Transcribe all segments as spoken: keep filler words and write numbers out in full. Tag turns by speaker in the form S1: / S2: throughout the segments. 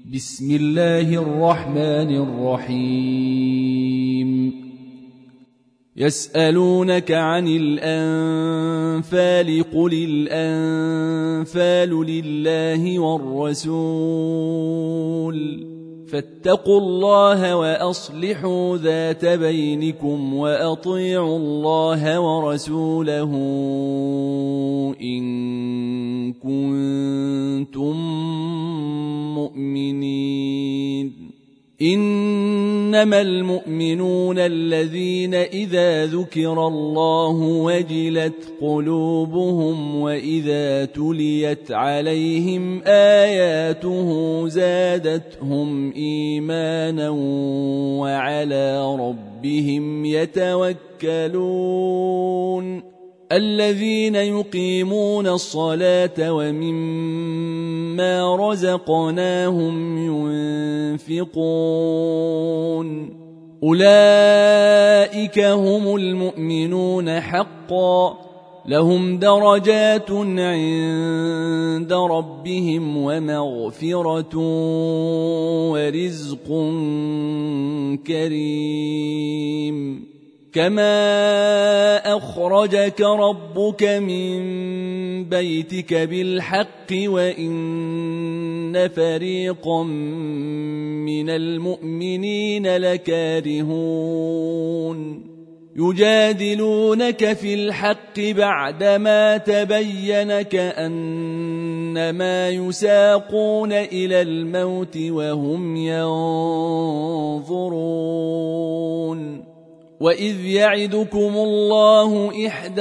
S1: بسم الله الرحمن الرحيم يسألونك عن الأنفال قل الأنفال لله والرسول فاتقوا الله وأصلحوا ذات بينكم وأطيعوا الله ورسوله إن كنتم مؤمنين إنما المؤمنون الذين إذا ذكر الله وجلت قلوبهم وإذا تليت عليهم آياته زادتهم إيمانا وعلى ربهم يتوكلون الذين يقيمون الصلاة ومما رزقناهم ينفقون أولئك هم المؤمنون حقا لهم درجات عند ربهم ومغفرة ورزق كريم كما أخرجك ربك من بيتك بالحق وإن فريقا من المؤمنين لكارهون يجادلونك في الحق بعدما تبين كأنما يساقون إلى الموت وهم ينظرون وإذ يعدكم الله إحدى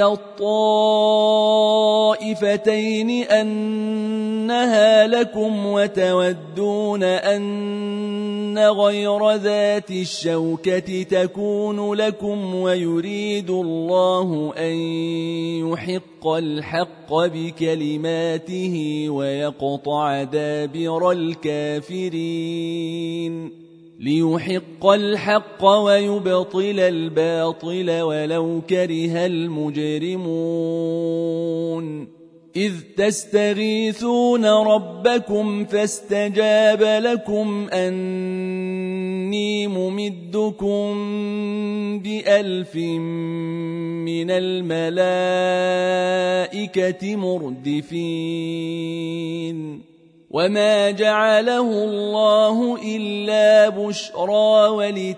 S1: الطائفتين أنها لكم وتودون أن غير ذات الشوكة تكون لكم ويريد الله أن يحق الحق بكلماته ويقطع دابر الكافرين ليحق الحق ويبطل الباطل ولو كره المجرمون إذ تستغيثون ربكم فاستجاب لكم أني ممدكم بألف من الملائكة مردفين وما جعله الله إلا بشرى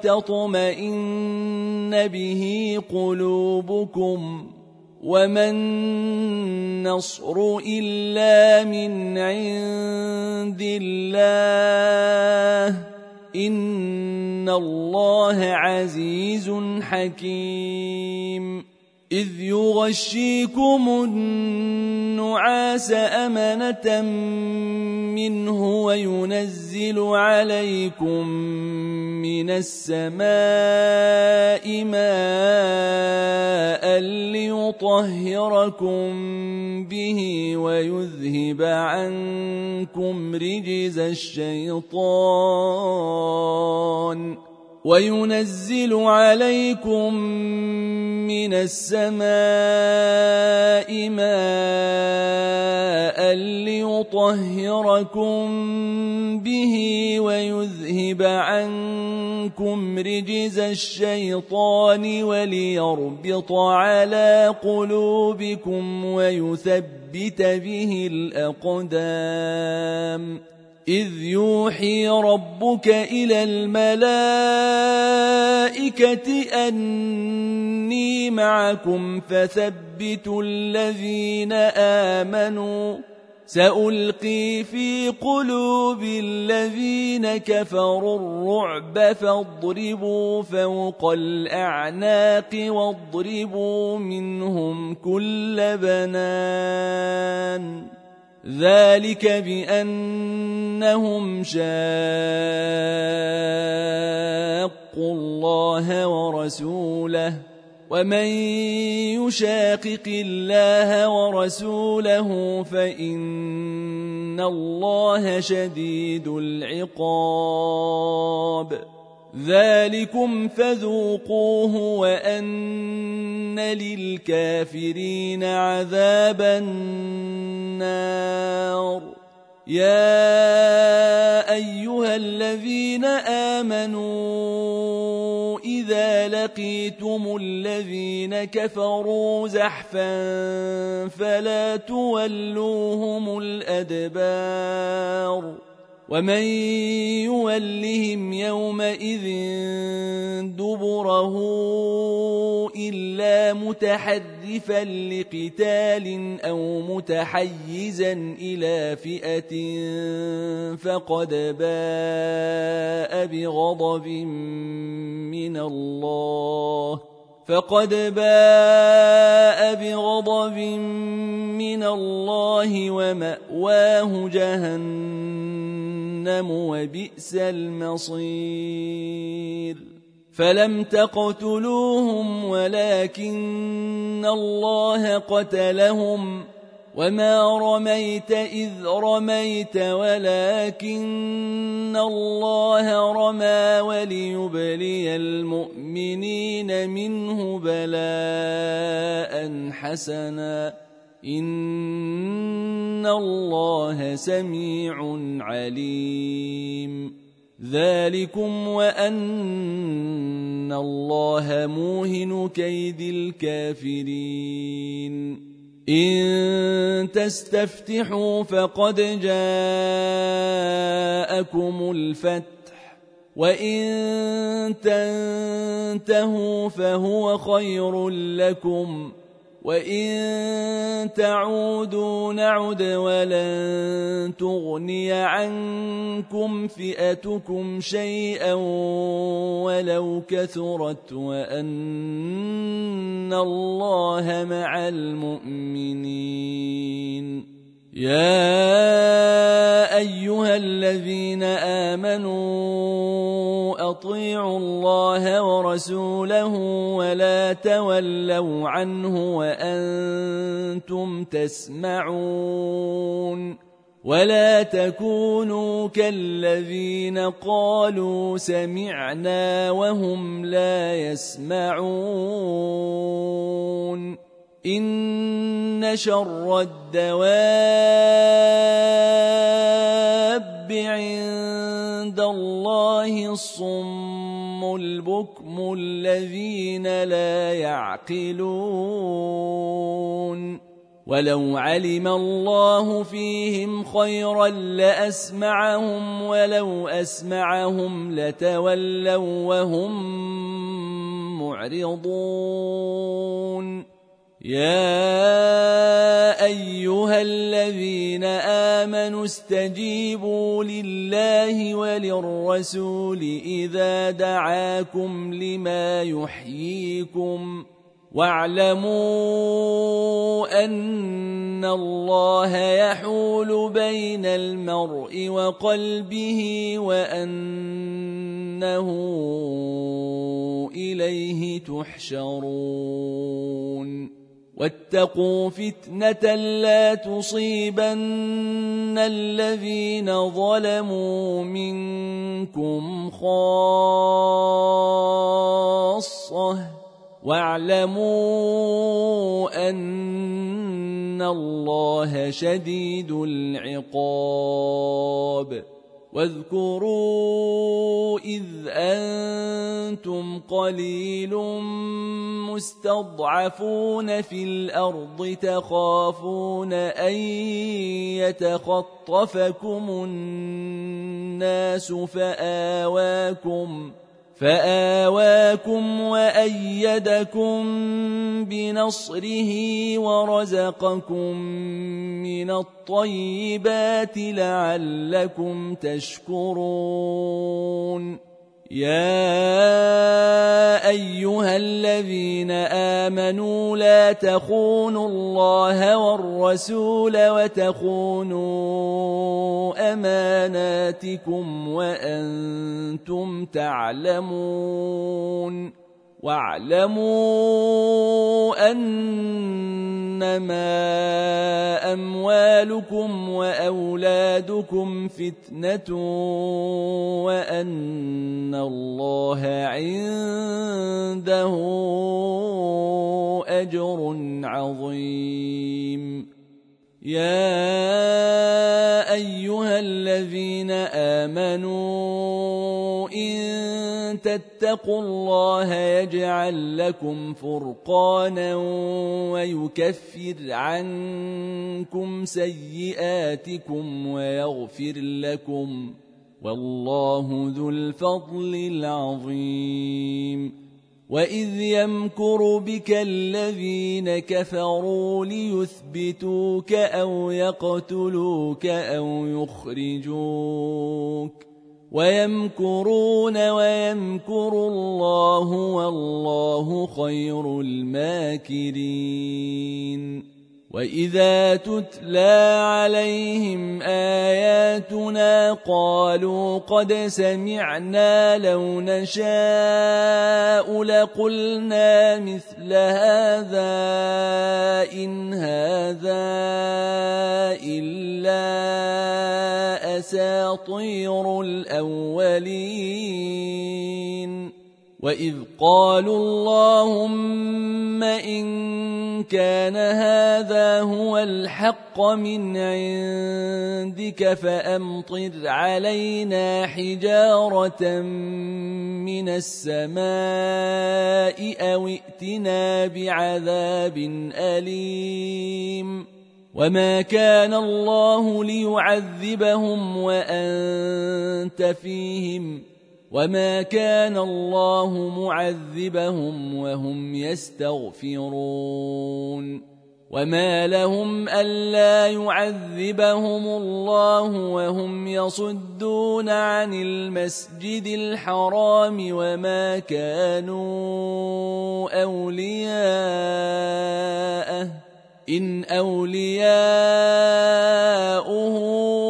S1: ولتطمئن به قلوبكم وما النصر إلا من عند الله إن الله عزيز حكيم إذ يغشيكم النعاس أمنة منه وينزل عليكم من السماء ماء ليطهركم به ويذهب عنكم رجز الشيطان وينزل عليكم من السماء ماء ليطهركم به ويذهب عنكم رجز الشيطان وليربط على قلوبكم ويثبت به الأقدام إذ يوحي ربك إلى الملائكة أني معكم فثبتوا الذين آمنوا سألقي في قلوب الذين كفروا الرعب فاضربوا فوق الأعناق واضربوا منهم كل بنان ذلك بأنهم شاقوا الله ورسوله ومن يشاقق الله ورسوله فإن الله شديد العقاب ذلكم فذوقوه وأن للكافرين عذاب النار يا أيها الذين آمنوا إذا لقيتم الذين كفروا زحفا فلا تولوهم الأدبار ومن يولهم يومئذ دبره إلا متحرفا لقتال أو متحيزا إلى فئة فقد باء بغضب من الله فقد باء بغضب من الله ومأواه جهنم وبئس المصير فلم تقتلوهم ولكن الله قتلهم وما رميت إذ رميت ولكن الله رمى وليبلي المؤمنين منه بلاء حسنا إن الله سميع عليم ذلكم وأن الله موهن كيد الكافرين إن تستفتحوا فقد جاءكم الفتح وإن تنتهوا فهو خير لكم وإن تعودوا نعد ولن تغني عنكم فئتكم شيئا ولو كثرت وأن الله مع المؤمنين يا أيها الذين آمنوا أطيعوا الله ورسوله ولا تولوا عنه وأنتم تسمعون ولا تكونوا كالذين قالوا سمعنا وهم لا يسمعون إن شر الدواب عند الله الصم البكم الذين لا يعقلون ولو علم الله فيهم خيرا لأسمعهم ولو أسمعهم لتولوا وهم معرضون يا أيها الذين آمنوا استجيبوا لله وللرسول إذا دعاكم لما يحييكم واعلموا أن الله يحول بين المرء وقلبه وأنه إليه تحشرون واتقوا فتنة لا تصيبن الذين ظلموا منكم خاصة واعلموا أن الله شديد العقاب واذكروا إذ أنتم قليل مستضعفون في الأرض تخافون أن يتخطفكم الناس فآواكم فآواكم وأيدكم بنصره ورزقكم من الطيبات لعلكم تشكرون يا أيها الذين آمنوا لا تخونوا الله والرسول وتخونوا أماناتكم وأنتم تعلمون واعلموا أنما أموالكم وأولادكم فتنة وأن الله عنده أجر عظيم يا أيها آمنوا إن تتقوا الله يجعل لكم فرقانا ويكفر عنكم سيئاتكم ويغفر لكم والله ذو الفضل العظيم. وإذ يمكر بك الذين كفروا ليثبتوك أو يقتلوك أو يخرجوك ويمكرون ويمكر الله والله خير الماكرين. وإذا تتلى عليهم آياتنا قالوا قد سمعنا لو نشاء لقلنا مثل هذا إن هذا إلا أساطير الأولين. وإذ قالوا اللهم إن كان هذا هو الحق من عندك فأمطر علينا حجارة من السماء أو ائتنا بعذاب أليم. وما كان الله ليعذبهم وأنت فيهم وما كان الله معذبهم وهم يستغفرون. وما لهم ألا يعذبهم الله وهم يصدون عن المسجد الحرام وما كانوا أولياءه إن أولياؤه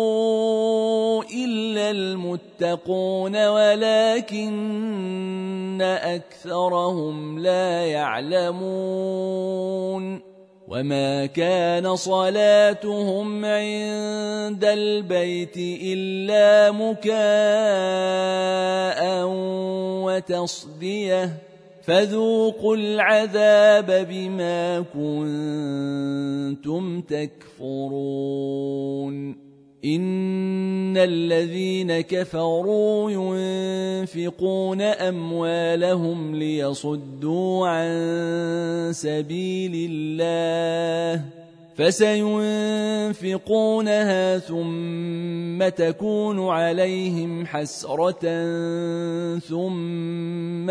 S1: إلا المتقون ولكن أكثرهم لا يعلمون. وما كان صلاتهم عند البيت إلا مكاء وتصدية فذوقوا العذاب بما كنتم تكفرون. إن الذين كفروا ينفقون أموالهم ليصدوا عن سبيل الله فسينفقونها ثم تكون عليهم حسرة ثم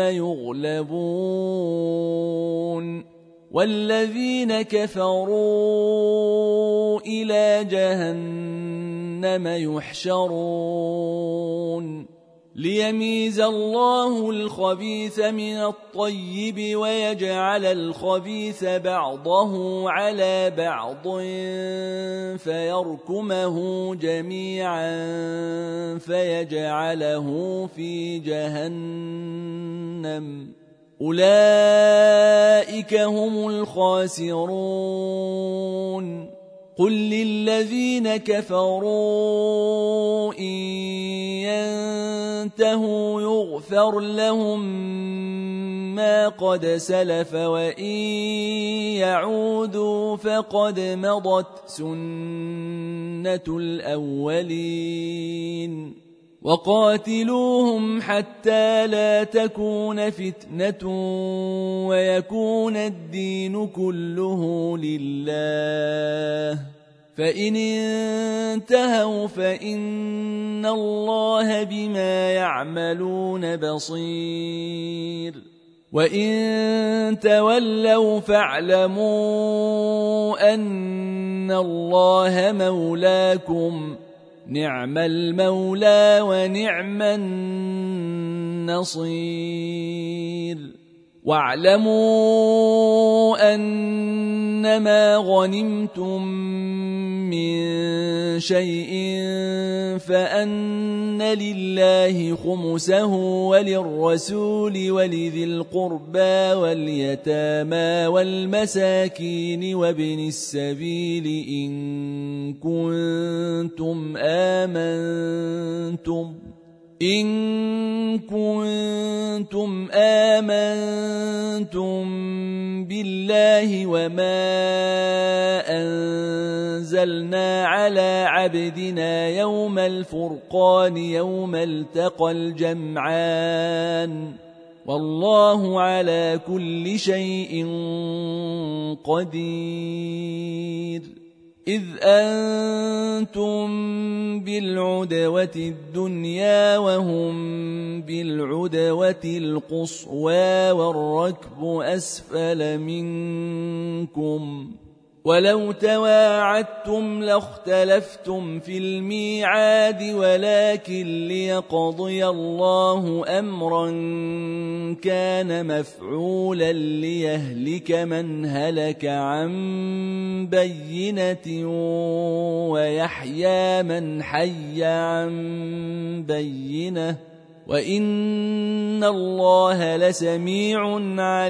S1: يغلبون والذين كفروا إلى جهنم يحشرون ليميز الله الخبيث من الطيب ويجعل الخبيث بعضه على بعض فيركمه جميعا فيجعله في جهنم أولئك هم الخاسرون. قل للذين كفروا إن ينتهوا يغفر لهم ما قد سلف وإن يعودوا فقد مضت سنة الأولين. وقاتلوهم حتى لا تكون فتنة ويكون الدين كله لله فإن انتهوا فإن الله بما يعملون بصير. وإن تولوا فاعلموا أن الله مولاكم نعم المولى ونعم النصير. واعلموا أنما غنمتم من شيء فأن لله خمسه وللرسول ولذي القربى واليتامى والمساكين وابن السبيل إن كنتم آمنتم إن كنتم آمنتم بالله وما أنزل أنزلنا على عبدنا يوم الفرقان يوم التقى الجمعان والله على كل شيء قدير. إذ أنتم بالعدوة الدنيا وهم بالعدوة القصوى والركب أسفل منكم ولو تواعدتم لاختلفتم في الميعاد ولكن ليقضي الله أمرا كان مفعولا ليهلك من هلك عن بينة ويحيى من حي عن بينة وإن الله لسميع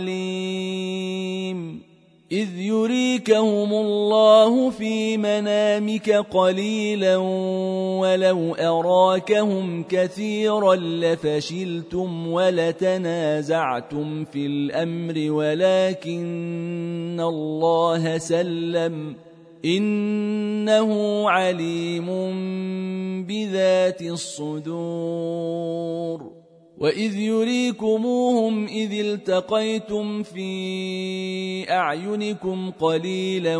S1: عليم. إذ يريكهم الله في منامك قليلا ولو أراكهم كثيرا لفشلتم ولتنازعتم في الأمر ولكن الله سلم إنه عليم بذات الصدور. وإذ يريكموهم إذ التقيتم في أعينكم قليلا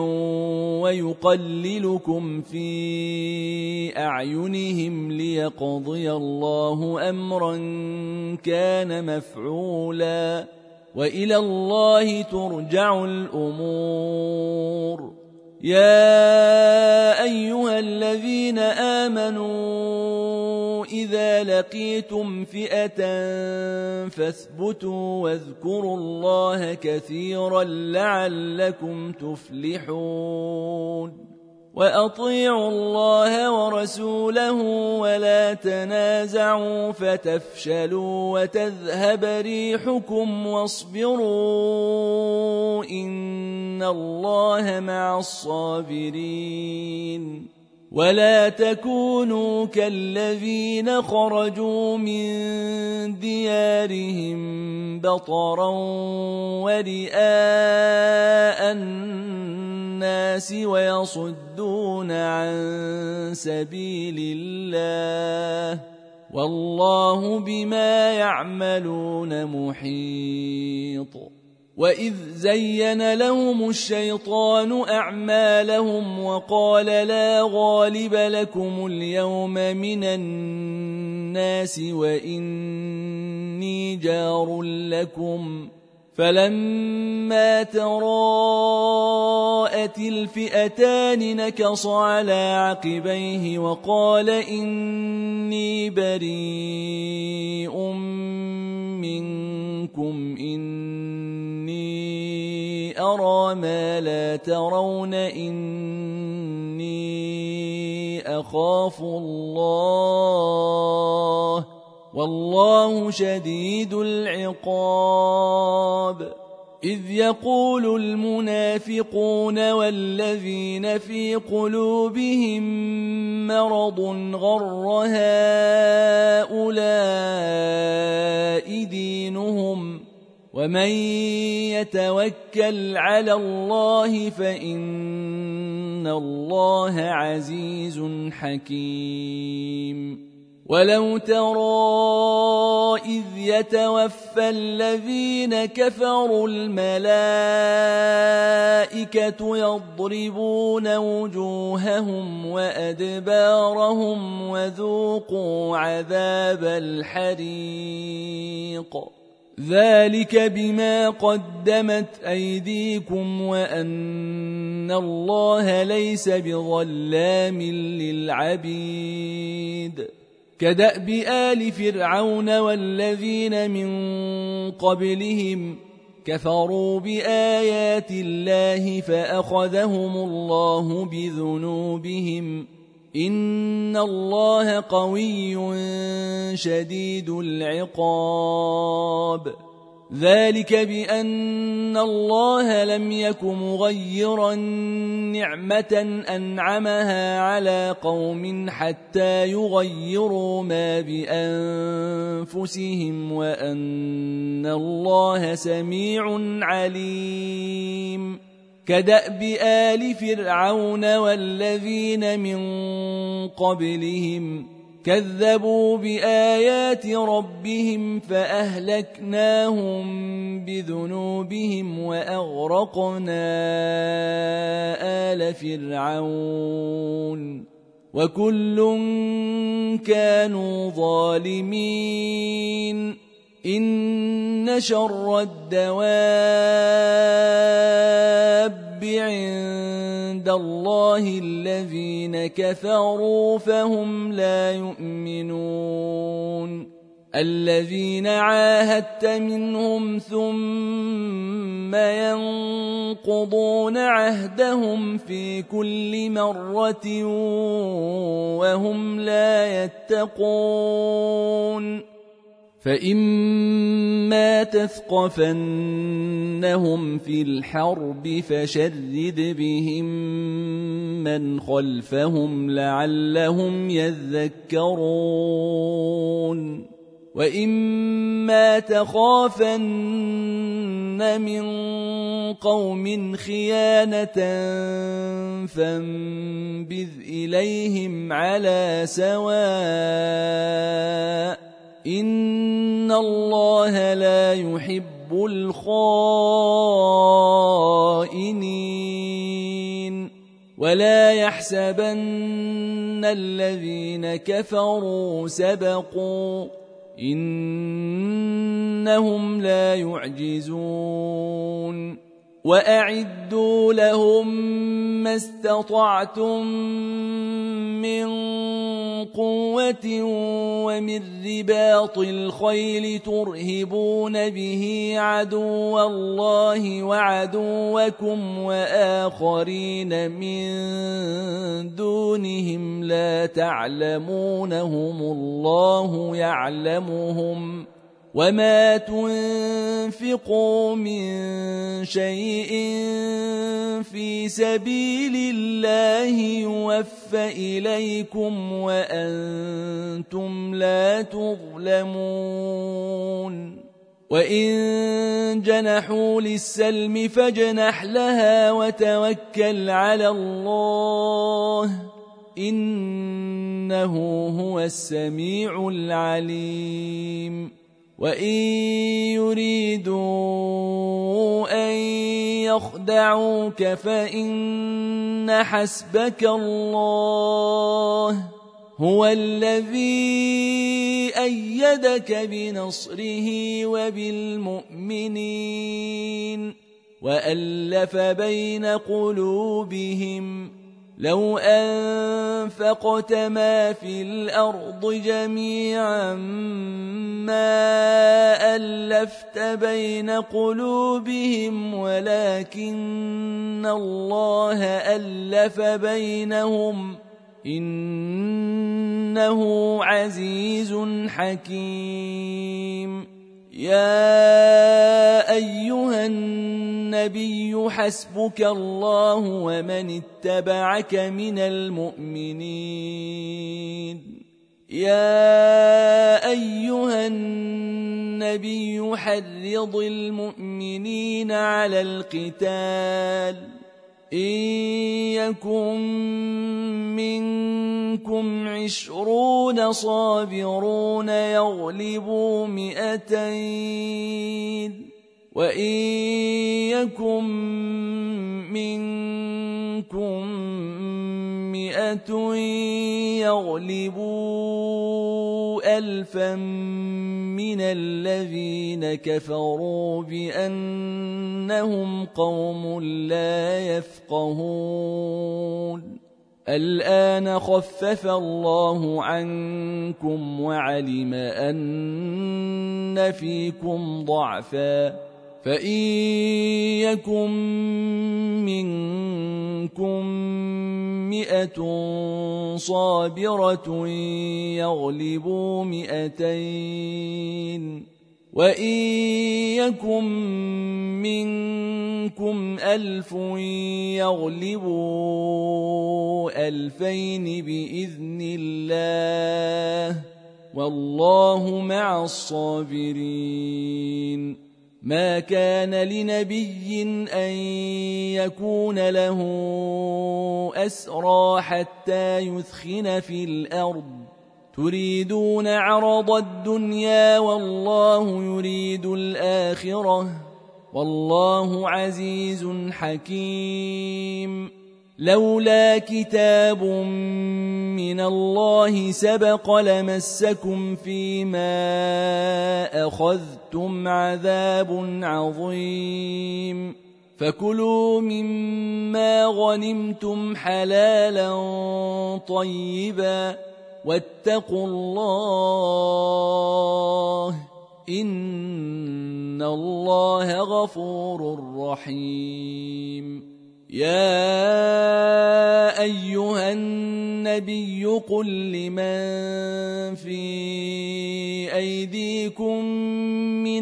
S1: ويقللكم في أعينهم ليقضي الله أمرا كان مفعولا وإلى الله ترجع الأمور. يا أيها الذين آمنوا إذا لقيتم فئة فاثبتوا واذكروا الله كثيرا لعلكم تفلحون. وأطيعوا الله ورسوله ولا تنازعوا فتفشلوا وتذهب ريحكم واصبروا إن الله مع الصابرين. ولا تكونوا كالذين خرجوا من ديارهم بطرا ورئاء الناس ويصدون عن سبيل الله والله بما يعملون محيط. وإذ زين لهم الشيطان أعمالهم وقال لا غالب لكم اليوم من الناس وإني جار لكم فلما تراءت الفئتان نكص على عقبيه وقال إني بريء منكم إني أرى ما لا ترون إني أخاف الله والله شديد العقاب. إذ يقول المنافقون والذين في قلوبهم مرض غر هؤلاء دينهم ومن يتوكل على الله فإن الله عزيز حكيم. ولو ترى إذ يتوفى الذين كفروا الملائكة يضربون وجوههم وأدبارهم وذوقوا عذاب الحريق ذلك بما قدمت أيديكم وأن الله ليس بظلام للعبيد. كدأب آل فرعون والذين من قبلهم كفروا بآيات الله فأخذهم الله بذنوبهم إن الله قوي شديد العقاب. ذلك بأن الله لم يك مغيرا نعمة أنعمها على قوم حتى يغيروا ما بأنفسهم وأن الله سميع عليم. كدأب آل فرعون والذين من قبلهم كذبوا بآيات ربهم فأهلكناهم بذنوبهم وأغرقنا آل فرعون وكل كانوا ظالمين إن شر الدواب عند الله الذين كفروا فهم لا يؤمنون الذين عاهدت منهم ثم ينقضون عهدهم في كل مرة وهم لا يتقون فإما تثقفنهم في الحرب فشرد بهم من خلفهم لعلهم يذكرون وإما تخافن من قوم خيانة فانبذ إليهم على سواء إن الله لا يحب الخائنين ولا يحسبن الذين كفروا سبقوا إنهم لا يعجزون وأعدوا لهم ما استطعتم من قوة ومن رباط الخيل ترهبون به عدو الله وعدوكم وآخرين من دونهم لا تعلمونهم الله يعلمهم وما تنفقوا من شيء في سبيل الله يوفى إليكم وأنتم لا تظلمون وإن جنحوا للسلم فاجنح لها وتوكل على الله إنه هو السميع العليم وإن يريدوا أن يخدعوك فإن حسبك الله هو الذي أيدك بنصره وبالمؤمنين وألف بين قلوبهم لو أنفقت ما في الأرض جميعا ما ألفت بين قلوبهم ولكن الله ألف بينهم إنه عزيز حكيم يا أيها النبي حسبك الله ومن اتبعك من المؤمنين يا أيها النبي حرض المؤمنين على القتال إن يكن منكم عشرون صابرون يغلبوا مئتين وإن يكن منكم مئة يغلبوا ألفا من الذين كفروا بأنهم قوم لا يفقهون الآن خفف الله عنكم وعلم أن فيكم ضعفا فإن يكن منكم مئة صابرة يغلبوا مئتين وإن يكن منكم ألف يغلبوا ألفين بإذن الله والله مع الصابرين ما كان لنبي أن يكون له أسرى حتى يثخن في الأرض تريدون عرض الدنيا والله يريد الآخرة والله عزيز حكيم. لولا كتاب من الله سبق لمسكم فيما أخذتم عذاب عظيم. فكلوا مما غنمتم حلالا طيبا واتقوا الله إن الله غفور رحيم. يا أيها النبي قل لمن في أيديكم من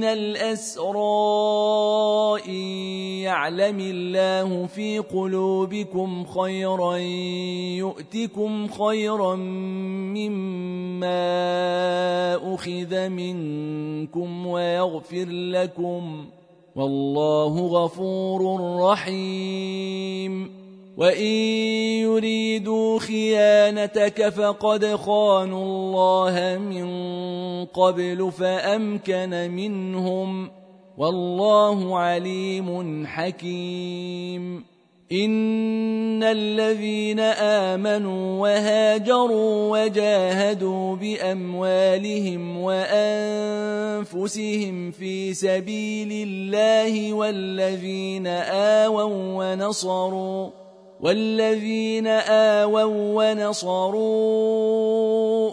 S1: الأسرى إن يعلم الله في قلوبكم خيرا يؤتكم خيرا مما أخذ منكم ويغفر لكم والله غفور رحيم. وإن يريدوا خيانتك فقد خانوا الله من قبل فأمكن منهم والله عليم حكيم. إن الذين آمنوا وهاجروا وجاهدوا بأموالهم وأنفسهم في سبيل الله والذين آووا ونصروا والذين آووا ونصروا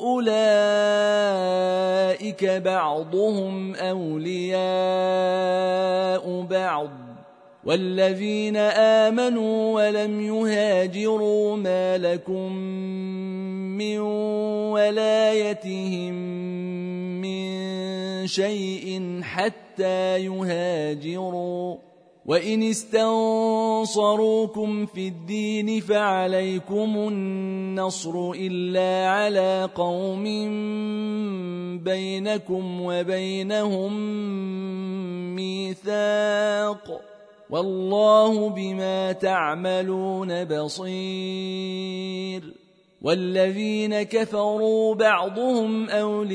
S1: أولئك بعضهم أولياء بعض والذين آمنوا ولم يهاجروا ما لكم من ولايتهم من شيء حتى يهاجروا وإن استنصروكم في الدين فعليكم النصر إلا على قوم بينكم وبينهم ميثاق والله بما تعملون بصير. والذين كفروا بعضهم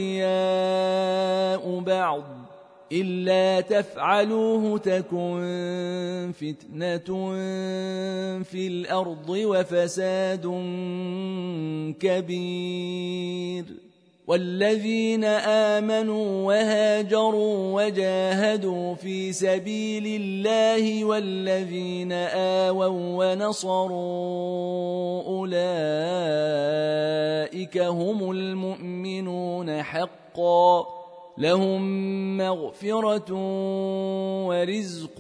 S1: أولياء بعض إلا تفعلوه تكن فتنة في الأرض وفساد كبير. والذين آمنوا وهاجروا وجاهدوا في سبيل الله والذين آووا ونصروا أولئك هم المؤمنون حقا لهم مغفرة ورزق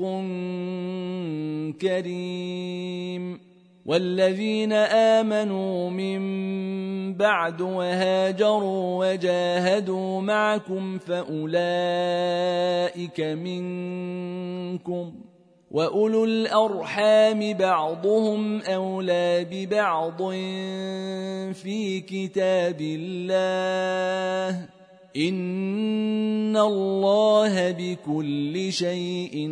S1: كريم. والذين آمنوا من بعد وهاجروا وجاهدوا معكم فأولئك منكم وأولو الأرحام بعضهم أولى ببعض في كتاب الله إن الله بكل شيء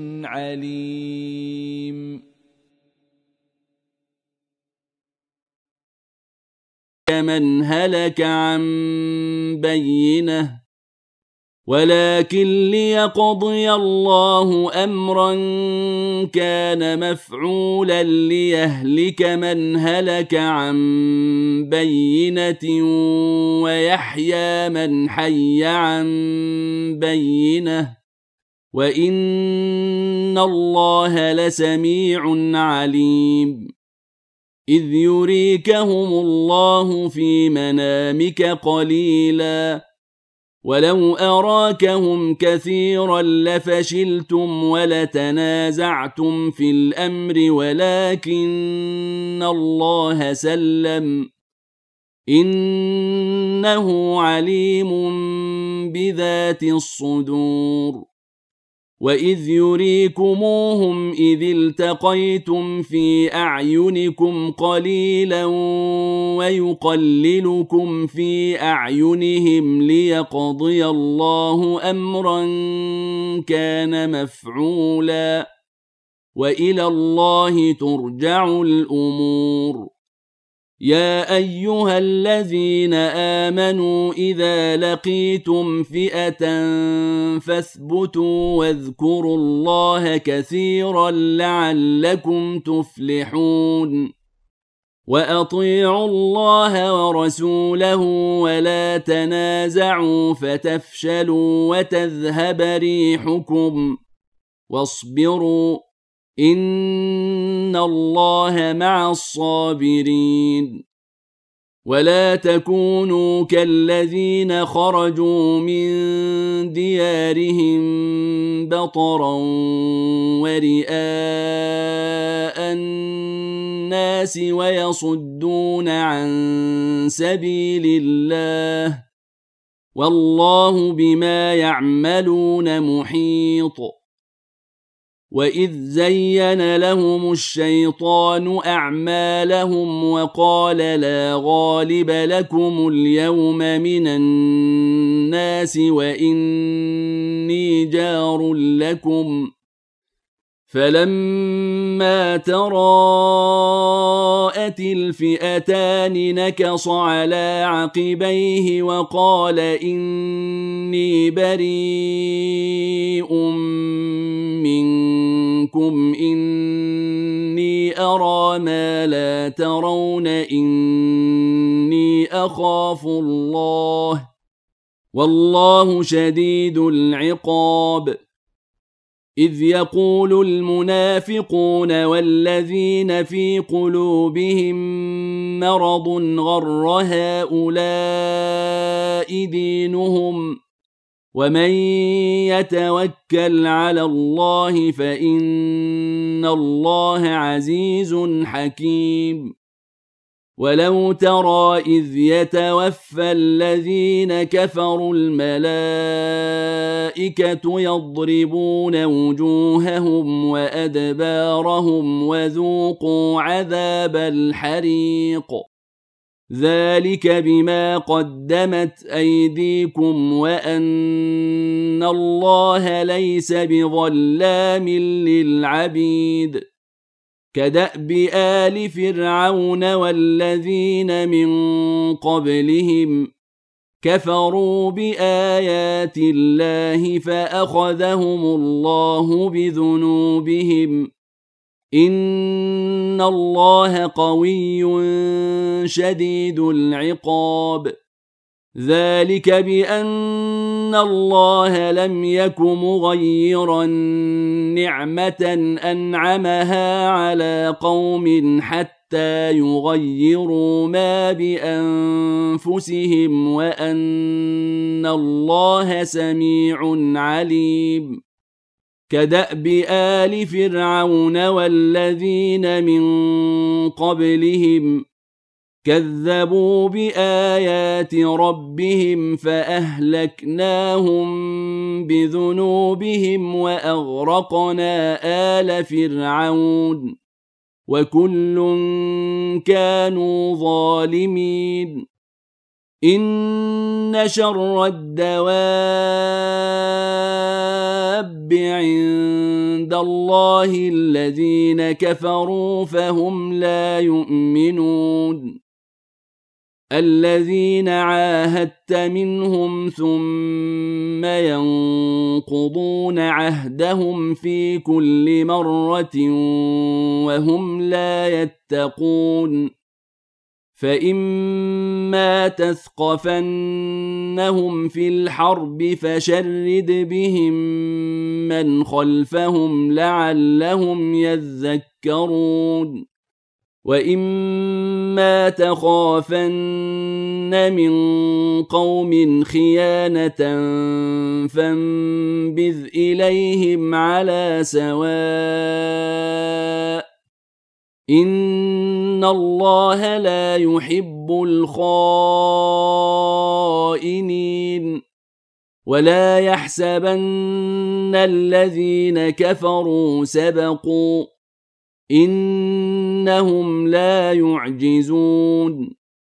S1: عليم. من هلك عن بينه ولكن ليقضي الله أمرا كان مفعولا ليهلك من هلك عن بينة ويحيى من حي عن بينة وإن الله لسميع عليم. إذ يريكهم الله في منامك قليلا ولو أراكهم كثيرا لفشلتم ولتنازعتم في الأمر ولكن الله سلم إنه عليم بذات الصدور. وإذ يريكموهم إذ التقيتم في أعينكم قليلا ويقللكم في أعينهم ليقضي الله أمرا كان مفعولا وإلى الله ترجع الأمور. يا أيها الذين آمنوا إذا لقيتم فئة فاثبتوا واذكروا الله كثيرا لعلكم تفلحون. وأطيعوا الله ورسوله ولا تنازعوا فتفشلوا وتذهب ريحكم واصبروا إن الله مع الصابرين. ولا تكونوا كالذين خرجوا من ديارهم بطرا ورئاء الناس ويصدون عن سبيل الله والله بما يعملون محيط. وإذ زين لهم الشيطان أعمالهم وقال لا غالب لكم اليوم من الناس وإني جار لكم فلما تراءت الفئتان نكص على عقبيه وقال إني بريء منكم إني أرى ما لا ترون إني أخاف الله والله شديد العقاب. إذ يقول المنافقون والذين في قلوبهم مرض غر هؤلاء دينهم ومن يتوكل على الله فإن الله عزيز حكيم. ولو ترى إذ يتوفى الذين كفروا الملائكة يضربون وجوههم وأدبارهم وذوقوا عذاب الحريق ذلك بما قدمت أيديكم وأن الله ليس بظلام للعبيد. كدأب آل فرعون والذين من قبلهم كفروا بآيات الله فأخذهم الله بذنوبهم إن الله قوي شديد العقاب. ذلك بأن الله لم يك مغيرا نعمة أنعمها على قوم حتى يغيروا ما بأنفسهم وأن الله سميع عليم. كدأب آل فرعون والذين من قبلهم كذبوا بآيات ربهم فأهلكناهم بذنوبهم وأغرقنا آل فرعون وكل كانوا ظالمين. إن شر الدواب عند الله الذين كفروا فهم لا يؤمنون. الذين عاهدت منهم ثم ينقضون عهدهم في كل مرة وهم لا يتقون. فإما تثقفنهم في الحرب فشرد بهم من خلفهم لعلهم يذكرون. وإما تخافن من قوم خيانة فانبذ إليهم على سواء إن الله لا يحب الخائنين. ولا يحسبن الذين كفروا سبقوا إنهم لا يعجزون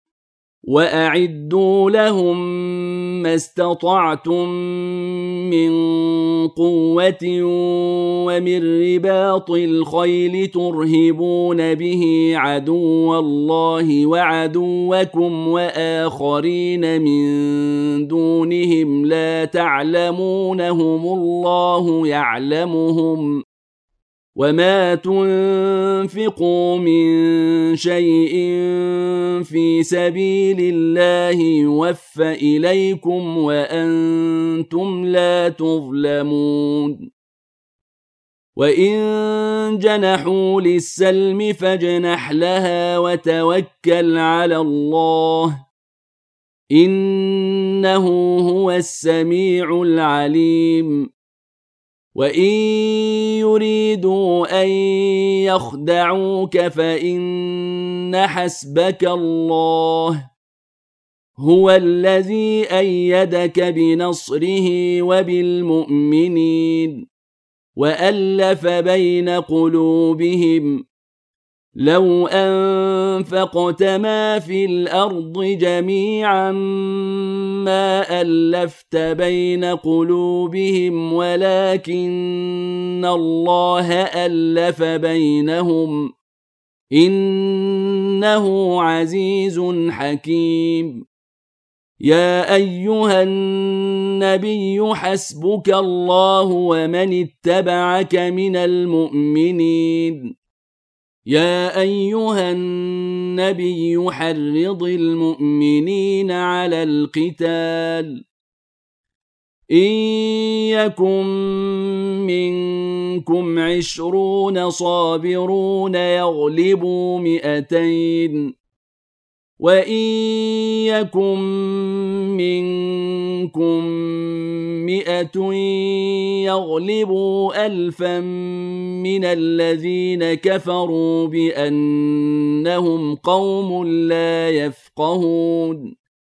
S1: وأعدوا لهم ما استطعتم من قوة ومن رباط الخيل ترهبون به عدو الله وعدوكم وآخرين من دونهم لا تعلمونهم الله يعلمهم وما تنفقوا من شيء في سبيل الله يوفى إليكم وأنتم لا تظلمون وإن جنحوا للسلم فاجنح لها وتوكل على الله إنه هو السميع العليم وإن يريدوا أن يخدعوك فإن حسبك الله هو الذي أيدك بنصره وبالمؤمنين وألف بين قلوبهم لو أنفقت ما في الأرض جميعا ما ألفت بين قلوبهم ولكن الله ألف بينهم إنه عزيز حكيم يا أيها النبي حسبك الله ومن اتبعك من المؤمنين يا أيها النبي حرض المؤمنين على القتال إن يكن منكم عشرون صابرون يغلبوا مئتين وإن يكن منكم مئة يغلبوا ألفا من الذين كفروا بأنهم قوم لا يفقهون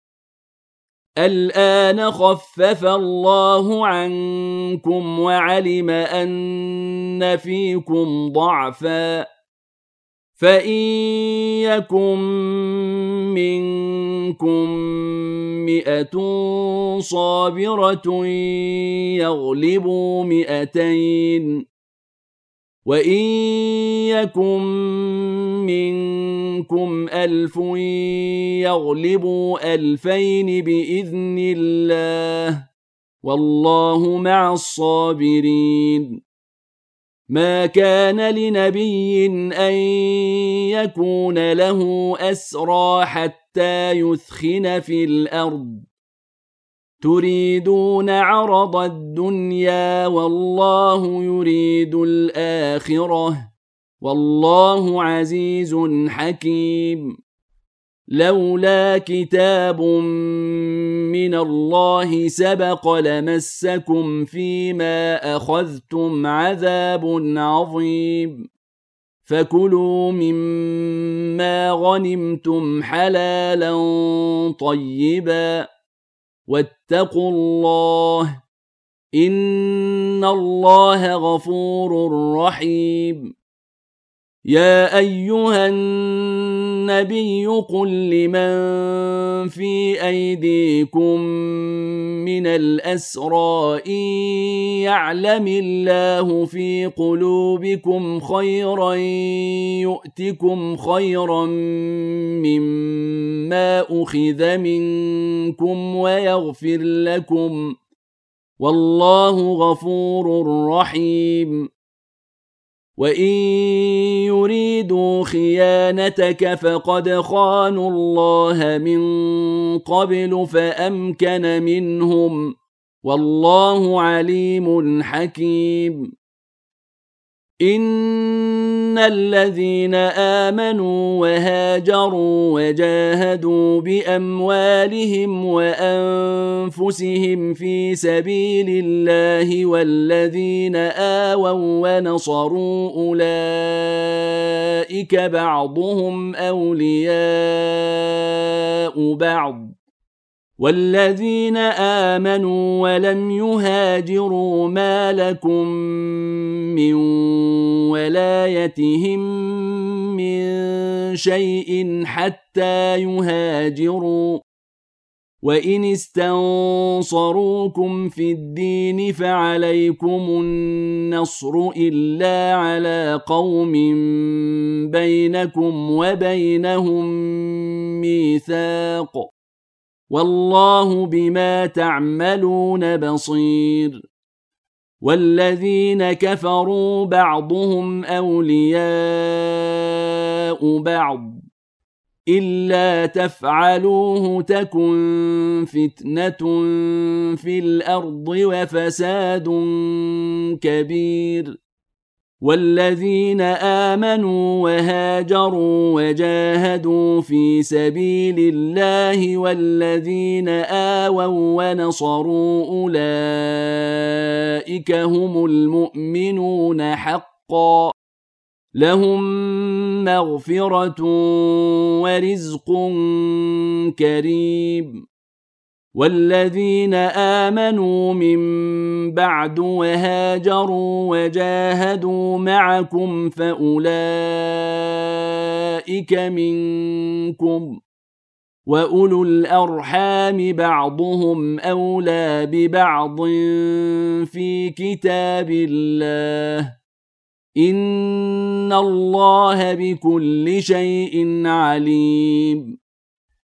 S1: الآن خفف الله عنكم وعلم أن فيكم ضعفا فإن يكن منكم مئة صابرة يغلبوا مئتين وإن يكن منكم ألف يغلبوا ألفين بإذن الله والله مع الصابرين ما كان لنبي أن يكون له أسرى حتى يثخن في الأرض تريدون عرض الدنيا والله يريد الآخرة والله عزيز حكيم لولا كتاب من الله سبق لمسكم فيما أخذتم عذاب عظيم فكلوا مما غنمتم حلالا طيبا واتقوا الله إن الله غفور رحيم يا أيها النبي قل لمن في أيديكم من الأسرى إن يعلم الله في قلوبكم خيرا يؤتكم خيرا مما أخذ منكم ويغفر لكم والله غفور رحيم وإن يريدوا خيانتك فقد خانوا الله من قبل فأمكن منهم والله عليم حكيم إن الذين آمنوا وهاجروا وجاهدوا بأموالهم وأنفسهم في سبيل الله والذين آووا ونصروا أولئك بعضهم أولياء بعض والذين آمنوا ولم يهاجروا ما لكم من ولايتهم من شيء حتى يهاجروا، وإن استنصروكم في الدين فعليكم النصر إلا على قوم بينكم وبينهم ميثاق، والله بما تعملون بصير. والذين كفروا بعضهم أولياء بعض، إلا تفعلوه تكن فتنة في الأرض وفساد كبير. والذين آمنوا وهاجروا وجاهدوا في سبيل الله والذين آووا ونصروا أولئك هم المؤمنون حقا، لهم مغفرة ورزق كريم. والذين آمنوا من بعد وهاجروا وجاهدوا معكم فأولئك منكم، وأولو الأرحام بعضهم أولى ببعض في كتاب الله، إن الله بكل شيء عليم.